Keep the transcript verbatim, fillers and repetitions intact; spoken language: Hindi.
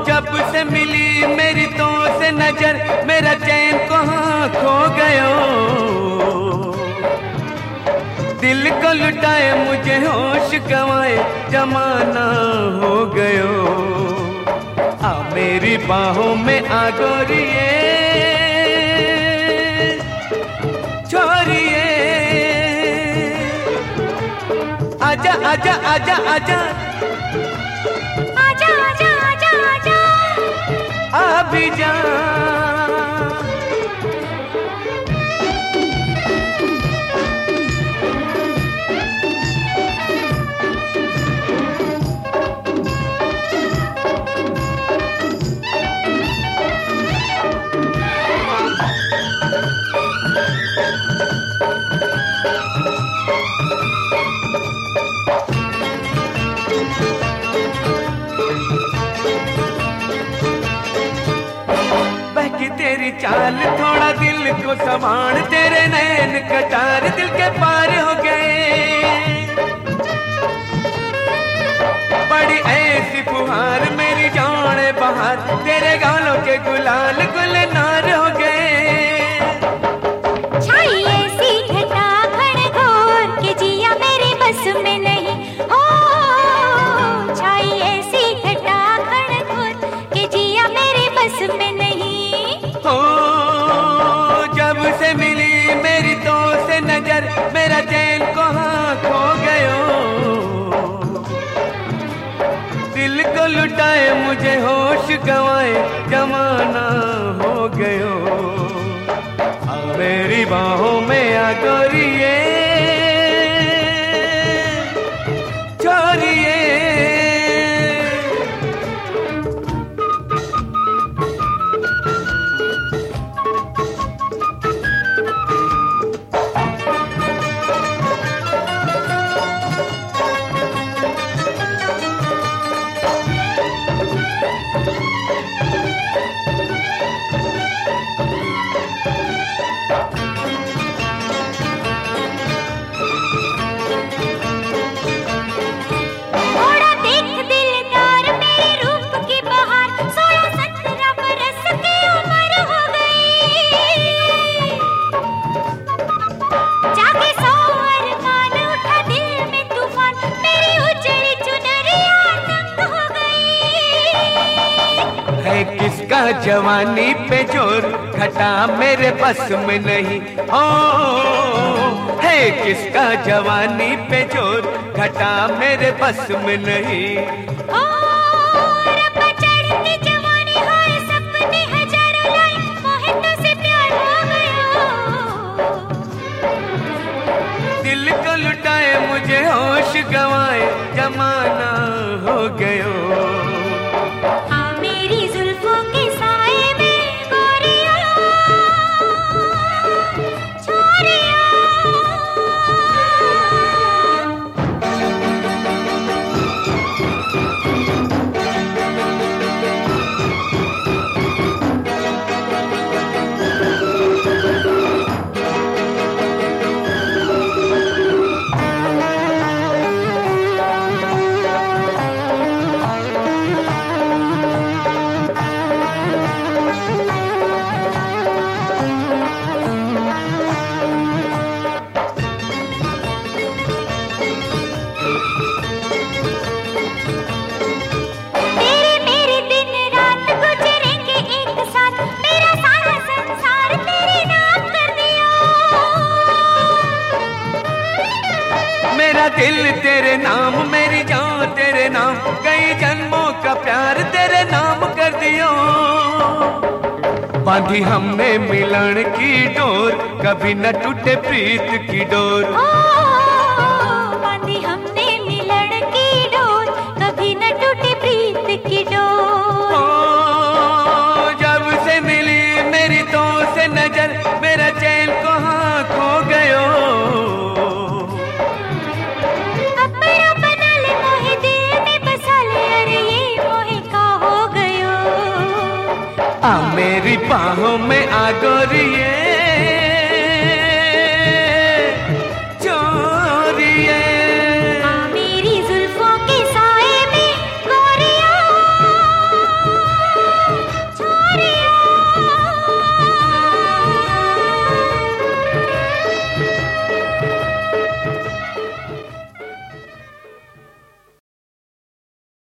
जब से मिली मेरी तो से नजर, मेरा चैन कहाँ खो गयो। दिल को लुटाए मुझे होश गंवाए जमाना हो गयो। आ मेरी बाहों में आ गोरिए छोरिए, आजा आजा आजा आजा आजा आजा आजा आजा अभी जा। बहकी तेरी चाल थोड़ा दिल को संभाल, तेरे नैन कटार दिल के पार हो गए। बड़ी ऐसी फुहार मेरी जान बहार, तेरे गालों के गुलाल गुलनार हो गए। छाई ऐसी घटा घनघोर के जिया मेरे बस में नहीं हो। छाई ऐसी घटा घनघोर के जिया मेरे बस में नहीं हो। जब से मिली मेरी तो से नजर, मेरा चैन कहाँ खो गयो। दिल को लुटाए मुझे होश गंवाए जमाना हो गयो। आ मेरी बाहों में आ गोरिए छोरिए। थोड़ा देख दिलदार मेरे रूप की बहार, सोलह सत्रह बरस की उम्र हो गई। जाके सौ अरमान उठा दिल में तूफान, मेरी उजड़ी चुनरिया तंग हो गई। है किसका जवानी पे जोर, घटा मेरे बस में नहीं हो। है किसका जवानी पे जोर, घटा मेरे बस में नहीं। ओ रब्बा चढ़ती जवानी हाय, सपने हजारों लाए, मोहितों से प्यार हो गया। दिल को लुटाए मुझे होश गंवाए जमाना हो गयो। आ मेरी जुल्फों के साए में गोरिया छोरिया। तेरे मेरे दिन रात गुजरेंगे एक साथ, मेरा सारा संसार तेरे नाम कर दिया। मेरा दिल तेरे नाम, मेरी जान तेरे नाम, कई जन्मों का प्यार तेरे नाम कर दियो। बांधी हमने मिलन की डोर, कभी न टूटे प्रीत की डोर। ओ बांधी हमने मिलन की डोर, कभी न टूटे प्रीत की डोर। ओ जब से मिली मेरी तो से नजर, मेरा चैन कहाँ खो गयो। अपना बना ले मोहे, दिल में बसा ले, अरे ये मोहे का हो गयो। आ मेरी बाहों में आ गोरिए